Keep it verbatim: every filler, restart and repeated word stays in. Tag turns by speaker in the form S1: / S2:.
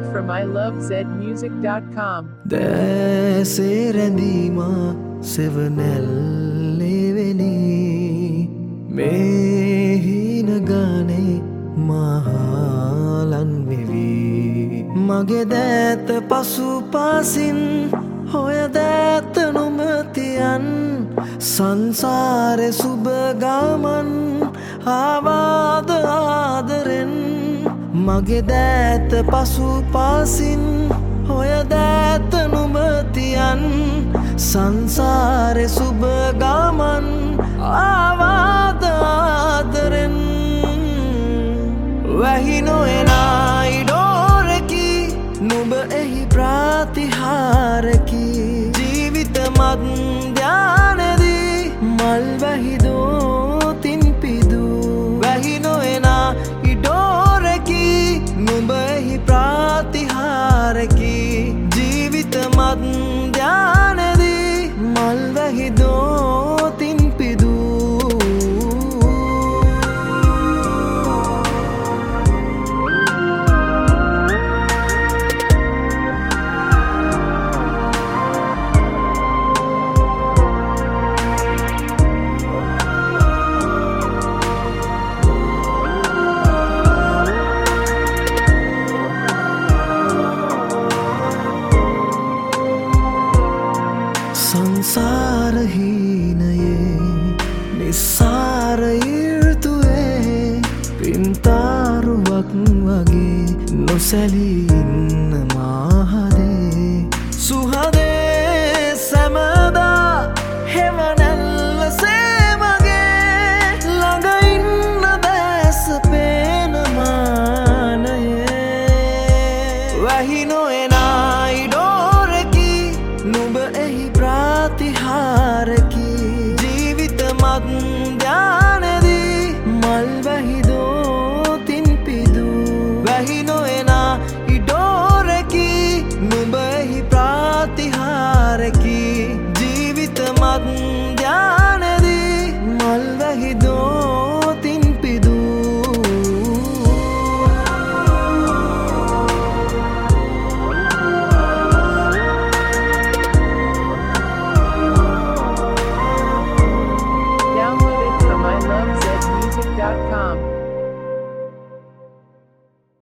S1: from I love zed music dot com.
S2: දැසේ රැඳීමා සෙවනැල්ලෙවෙනි මේ හීන ගානේ මහලන් වෙවි මගේ දෑත පසු පාසින් හොය දෑත නොමතියන් සංසාරෙ සුබ ගමන් ආවාද ආදරෙන් මගේ දෑත පසු පාසින් හොය දෑත නොමතියන් සංසාරෙ සුබ ගමන් ආවාද ආදරෙන් වැහි නොයනා ඉඩෝරකි නුඹ එහි ප්‍රාතිහාරකි ජීවිත මධ්‍යානදී මල් වැහිදෝතින් පිදු වැහි නොයනා ඉඩෝරකි නුඹ එහි ප්‍රාතිහාරකි ජීවිත මධ්‍යානදී මල් වැහිදෝතින් පිදු සංසාරහීනයේ නිස්සාර ඍතුවේ පින්තාරුවක් වගේ නොසැලී ඉන්න මාහදේ සුහදේ සැමදා හෙවනැල්ලසේ මගේ ළඟ ඉන්න දැස පේන මානයේ වැහි නොයනා